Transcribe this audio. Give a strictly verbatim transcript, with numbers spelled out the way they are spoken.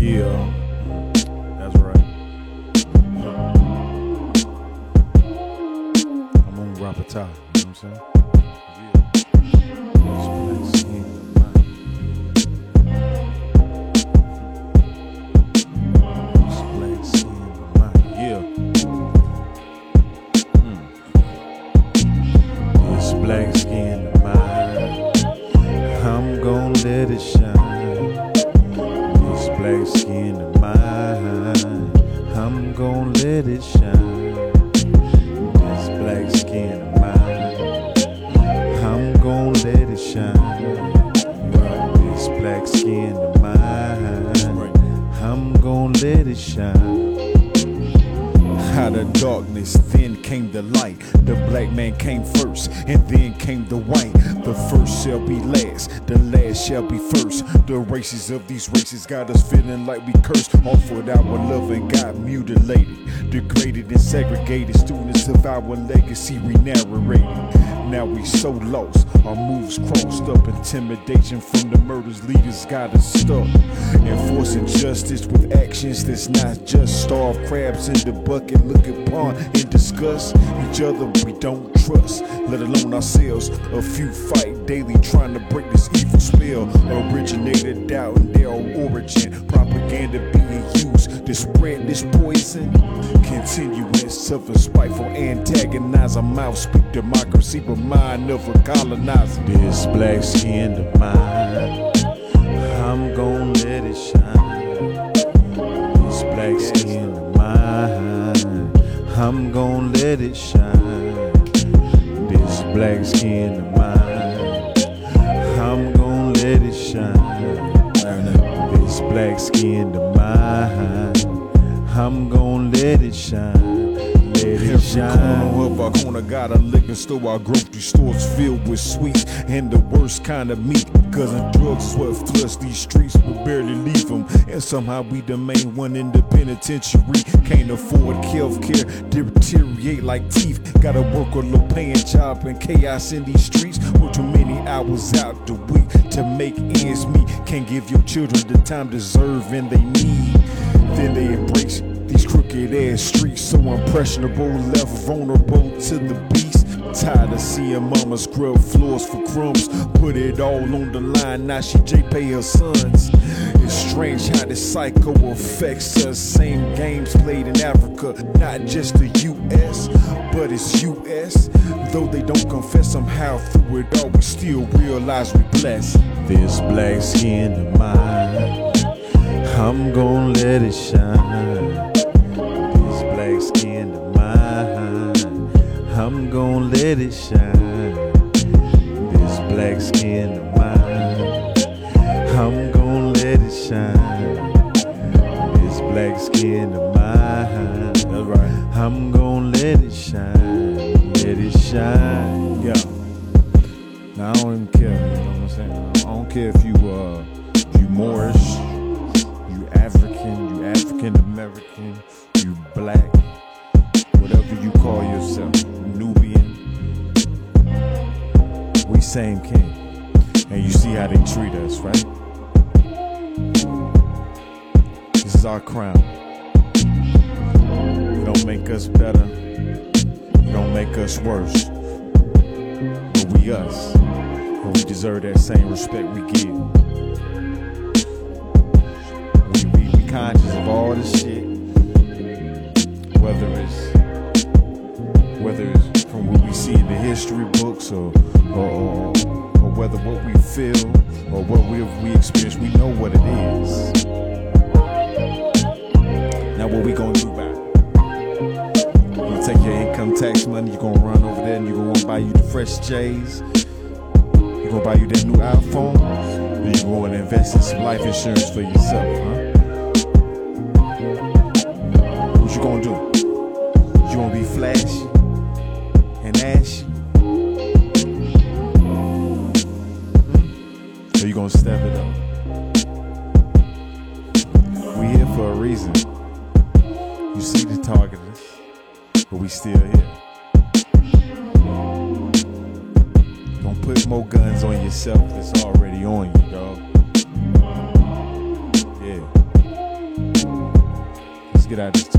Yeah, that's right. I'm on Rapper Top, you know what I'm saying? Black skin of mine, I'm gon' let it shine. This black skin of mine, I'm gon' let it shine. This black skin of mine, I'm gon' let it shine. This black skin of mine, I'm gon' let it shine. Out of darkness, then came the light. The black man came first, and then came the white. The first shall be last, the last shall be first. The races of these races got us feeling like we cursed. Offered our love and got mutilated, degraded and segregated. Students of our legacy we narrated. Now we so lost, our moves crossed up. Intimidation from the murders leaders got us stuck. Enforcing justice with actions that's not just. Starved crabs in the bucket, look upon and discuss each other we don't trust, let alone ourselves. A few fight daily trying to break this evil spell. Originated doubt in their origin, propaganda being used to spread this poison. Continuance of a spiteful antagonize. Our mouth speak democracy, but mind of a colonizer. This black skin of mine, I'm gon' let it shine. This black skin of mine, I'm gon' let it shine. This black skin of mine, I'm gon' let it shine. This black skin of mine, I'm gon' let it shine. Let it shine. Every corner of our corner got a liquor store. Our grocery stores filled with sweets and the worst kind of meat. Cause of drugs is what floods these streets. We barely leave them, and somehow we the main one in the penitentiary. Can't afford health care, deteriorate like teeth. Gotta work a low paying job and chaos in these streets. Work too many hours out the week to make ends meet. Can't give your children the time deserve and they need. Then they embrace these crooked ass streets, so impressionable, left vulnerable to the beast. Tired of seeing mama scrub floors for crumbs, put it all on the line, now she J pay her sons. It's strange how this cycle affects us. Same games played in Africa, not just the U S, but it's U S. Though they don't confess, somehow through it all we still realize we blessed. This black skin of mine, I'm gon' let it shine. This black skin of mine, I'm gon' let it shine. This black skin of mine, I'm gon' let it shine. This black skin of mine, that's right, I'm gon' let it shine. Let it shine. Yeah. Now I don't even care, you know what I'm saying? I don't care if you uh you Moorish, African, you African American, you black, whatever you call yourself, Nubian, we same king. And you see how they treat us, right? This is our crown. It don't make us better, it don't make us worse, but we us, and we deserve that same respect we give. Conscious of all this shit, whether it's whether it's from what we see in the history books, or or, or, or whether what we feel or what we we experience, we know what it is. Now what we gonna do about it? You gonna take your income tax money, you gonna run over there and you gonna buy you the fresh J's, you gonna buy you that new iPhone, then you gonna invest in some life insurance for yourself, huh? What you gonna do? You gonna be flashy and ashy? Or you gonna step it up? We here for a reason. You see the target us, but we still here. Don't put more guns on yourself that's already on you, dog. Yeah. get out of this